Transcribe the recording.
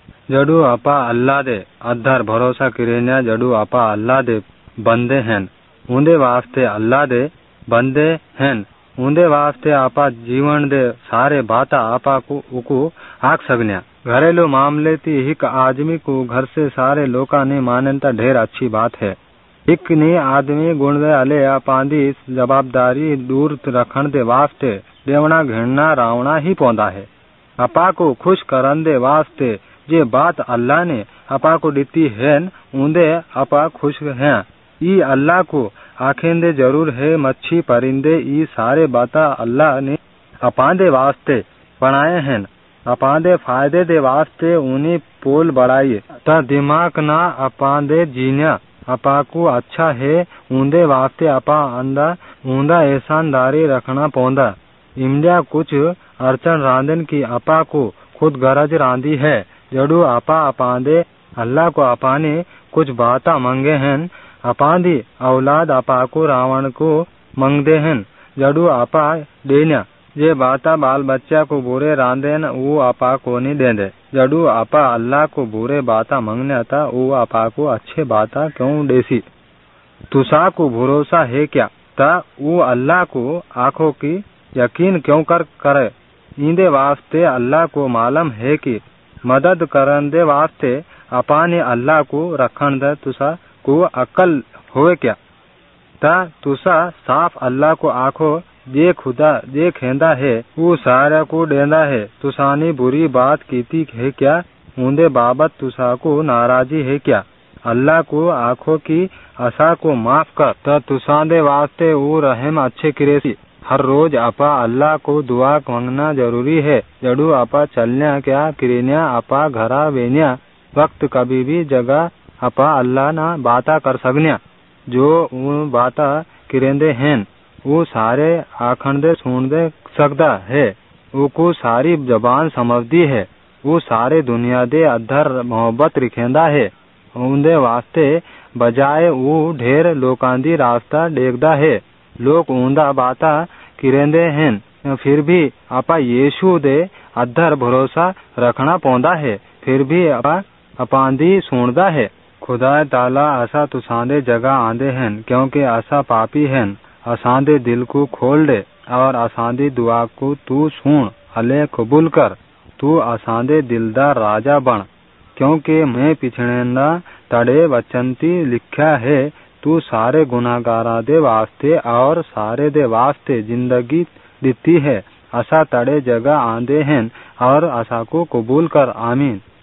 जडू आपा अल्लाह दे अद्धर भरोसा किरेन्या जडू आपा अल्लाह दे बंदे हैं उन्दे वास्ते अल्लाह दे बंदे हैं उन्दे वास्ते आपा जीवन दे सारे बाता आपा को उको आख सकन्या। घरेलू मामले ती एक आदमी को घर से सारे लोका ने मान्यता ढेर अच्छी बात है। एक ने आदमी गुण दे अले आपांदी जवाबदारी दूर रखण दे वास्ते देवना घिरना रावणा ही पौंदा है। आपा को खुश करन दे वास्ते जे बात अल्लाह ने आपा को दीती है उन्दे आपा खुश हैं। ई अल्लाह को आखेंदे जरूर है मच्छी परिंदे ई सारे बाता अल्लाह ने अपांदे वास्ते बनाए हैं। अपांदे फायदे दे वास्ते उन्हें पोल बढ़ाइए ता दिमाग ना अपांदे जीन्या आपा को अच्छा है उन्दे वास्ते आपा अंदा ऊंदा एहसानदारी रखना पौंदा। इंडिया कुछ अड़चन रांधन की आपा को खुद गरज रांधी है जडू आपा अपांदे अल्लाह को अपाने कुछ बाता मंगे हैं अपांदी औलाद आपा को रावण को मंगदे हैं जडू आपा देन्या जे बाता बाल बच्चा को बुरे रांधेन वो आपा को नहीं देंदे जडू आपा अल्लाह को बुरे बाता मंगने था वो आपा को अच्छे बाता क्यों देसी। तुसा को भरोसा है क्या ता वो अल्लाह को आंखों की यकीन क्यों करे। इंदे वास्ते अल्लाह को मालूम है कि मदद करन दे वास्ते आपा ने अल्लाह को रखन दे तुसा को अकल होए क्या ता तुसा साफ अल्लाह को आंखों जे खुदा जे खेंदा है वो सारा को देंदा है। तुसा ने बुरी बात कीती है क्या उन्दे बाबत तुसा को नाराजी है क्या। अल्लाह को आंखों की आशा को माफ कर ता तुसा दे वास्ते वो रहम अच्छे किरेसी। हर रोज आपा अल्लाह को दुआ मांगना जरूरी है जडू आपा चलन्या क्या किरेन्या आपा घरा वेन्या वक्त कभी भी जगह आपा अल्लाह ना बाता कर सकन्या। जो वो बाता किरेंदे हैं वो सारे आखण दे सुन दे सकदा है वो सारी जबान समझदी है वो सारे दुनिया दे अद्धर मोहब्बत रिखेंदा है उन्दे वास्ते बजाय वो ढेर लोकांदी रास्ता देखदा है। लोग उन्दा बाता किरेंदे हैं फिर भी आपा यीशु दे अद्धर भरोसा रखना पौंदा है फिर भी आपा अपांदी सुनदा है। खुदा ताला आसा तुसांदे जगह आंदे हैं क्योंकि आसा पापी हैं आसांदे दिल को खोल दे और आसांदी दुआ को तू सुन अले कबूल कर तू आसांदे दिलदार राजा बन क्योंकि मैं पिछड़ेंदा तड़े वचनती लिखा है तू सारे गुनाहगारा दे वास्ते और सारे दे वास्ते जिंदगी देती है। आसा तड़े जगह आंदे हैं और आसा को कबूल कर आमीन।